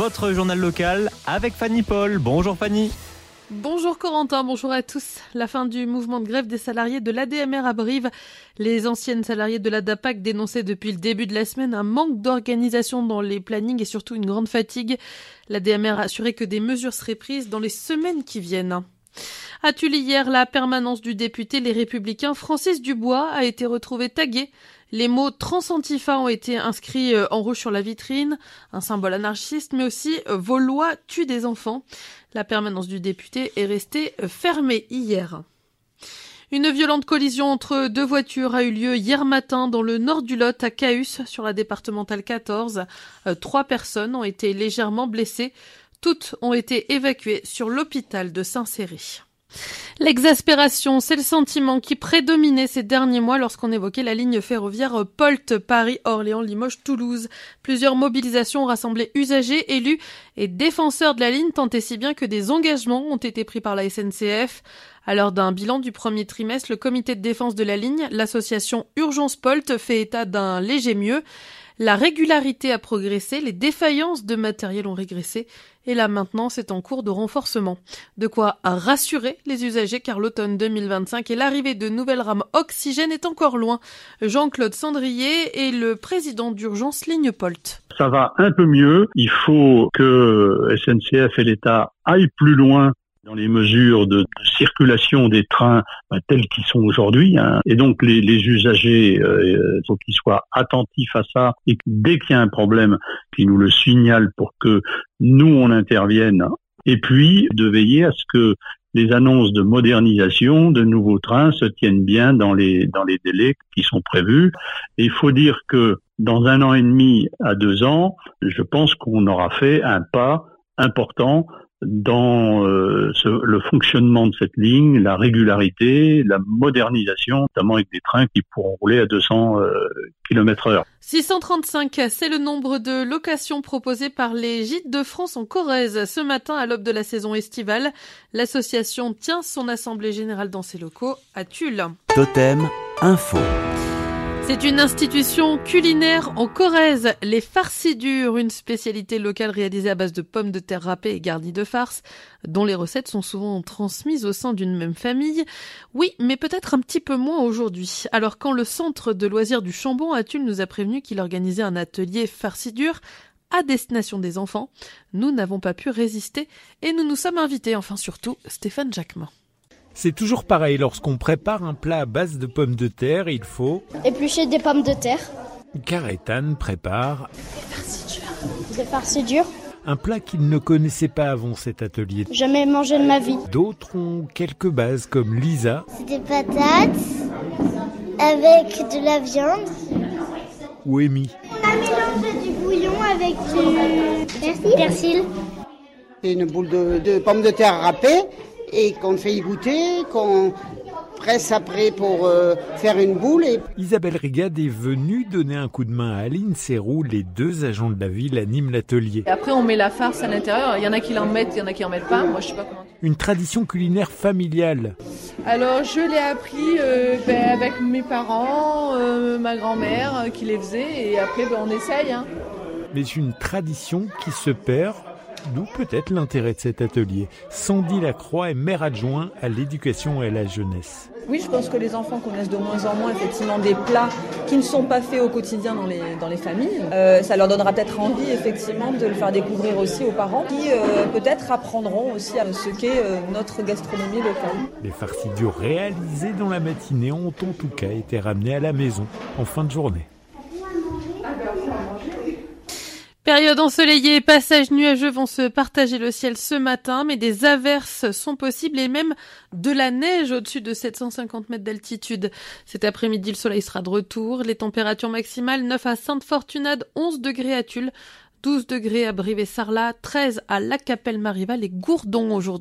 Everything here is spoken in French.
votre journal local avec Fanny Paul. Bonjour Fanny. Bonjour Corentin, bonjour à tous. La fin du mouvement de grève des salariés de l'ADMR à Brive. Les anciennes salariées de la DAPAC dénonçaient depuis le début de la semaine un manque d'organisation dans les plannings et surtout une grande fatigue. L'ADMR a assuré que des mesures seraient prises dans les semaines qui viennent. À Tulle hier, la permanence du député Les Républicains Francis Dubois a été retrouvée taguée. Les mots Transantifa ont été inscrits en rouge sur la vitrine, un symbole anarchiste, mais aussi vos lois tuent des enfants. La permanence du député est restée fermée hier. Une violente collision entre deux voitures a eu lieu hier matin dans le nord du Lot, à Cahusse, sur la départementale 14. 3 personnes ont été légèrement blessées. Toutes ont été évacuées sur l'hôpital de Saint-Céry. L'exaspération, c'est le sentiment qui prédominait ces derniers mois lorsqu'on évoquait la ligne ferroviaire POLT Paris, Orléans, Limoges, Toulouse. Plusieurs mobilisations ont rassemblé usagers, élus et défenseurs de la ligne, tant et si bien que des engagements ont été pris par la SNCF. À l'heure d'un bilan du premier trimestre, le comité de défense de la ligne, l'association Urgence POLT, fait état d'un léger mieux. La régularité a progressé, les défaillances de matériel ont régressé et la maintenance est en cours de renforcement. De quoi rassurer les usagers car l'automne 2025 et l'arrivée de nouvelles rames oxygène est encore loin. Jean-Claude Sandrier est le président d'Urgence Ligne POLT. Ça va un peu mieux. Il faut que SNCF et l'État aillent plus loin dans les mesures de circulation des trains tels qu'ils sont aujourd'hui. Et donc les usagers, faut qu'ils soient attentifs à ça et que dès qu'il y a un problème, qu'ils nous le signalent pour que nous on intervienne. Et puis de veiller à ce que les annonces de modernisation de nouveaux trains se tiennent bien dans les délais qui sont prévus. Et il faut dire que dans 1 an et demi à 2 ans, je pense qu'on aura fait un pas important dans le fonctionnement de cette ligne, la régularité, la modernisation, notamment avec des trains qui pourront rouler à 200 km/h. 635, c'est le nombre de locations proposées par les Gîtes de France en Corrèze. Ce matin, à l'aube de la saison estivale, l'association tient son assemblée générale dans ses locaux à Tulle. Totem Info. C'est une institution culinaire en Corrèze, les farcidures, une spécialité locale réalisée à base de pommes de terre râpées et garnies de farce, dont les recettes sont souvent transmises au sein d'une même famille. Oui, mais peut-être un petit peu moins aujourd'hui. Alors quand le centre de loisirs du Chambon à Tulle nous a prévenu qu'il organisait un atelier farcidure à destination des enfants, nous n'avons pas pu résister et nous nous sommes invités, enfin surtout Stéphane Jacquemin. C'est toujours pareil, lorsqu'on prépare un plat à base de pommes de terre, il faut éplucher des pommes de terre. Carétane prépare Des farcidures. Un plat qu'il ne connaissait pas avant cet atelier. Jamais mangé de ma vie. D'autres ont quelques bases comme Lisa. C'est des patates avec de la viande. Ou Amy. On a mélangé du bouillon avec du persil. C'est une boule de pommes de terre râpées et qu'on fait y goûter, qu'on presse après pour faire une boule. Isabelle Rigade est venue donner un coup de main à Aline Serroux. Les 2 agents de la ville animent l'atelier. Après, on met la farce à l'intérieur. Il y en a qui en mettent, il y en a qui en mettent pas. Moi, je sais pas comment. Une tradition culinaire familiale. Alors, je l'ai appris avec mes parents, ma grand-mère qui les faisait. Et après, on essaye. Mais une tradition qui se perd. D'où peut-être l'intérêt de cet atelier. Sandy Lacroix est maire adjoint à l'éducation et à la jeunesse. Oui, je pense que les enfants connaissent de moins en moins effectivement des plats qui ne sont pas faits au quotidien dans les familles. Ça leur donnera peut-être envie effectivement de le faire découvrir aussi aux parents qui peut-être apprendront aussi à ce qu'est notre gastronomie locale. Les farcidures réalisées dans la matinée ont en tout cas été ramenées à la maison en fin de journée. Période ensoleillée et passages nuageux vont se partager le ciel ce matin, mais des averses sont possibles et même de la neige au-dessus de 750 mètres d'altitude. Cet après-midi, le soleil sera de retour. Les températures maximales 9 à Sainte-Fortunade, 11 degrés à Tulle, 12 degrés à Brive et Sarlat, 13 à La Capelle-Marival et Gourdon aujourd'hui.